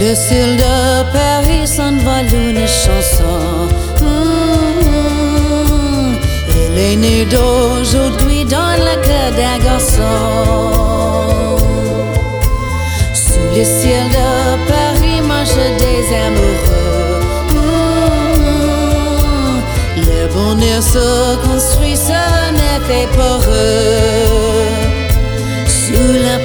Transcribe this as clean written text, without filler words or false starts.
Le ciel de Paris s'envole une chanson. Elle est née d'aujourd'hui dans le cœur d'un garçon. Sous le ciel de Paris marchent des amoureux. Le bonheur se construit, ce n'est fait pour eux. Sous la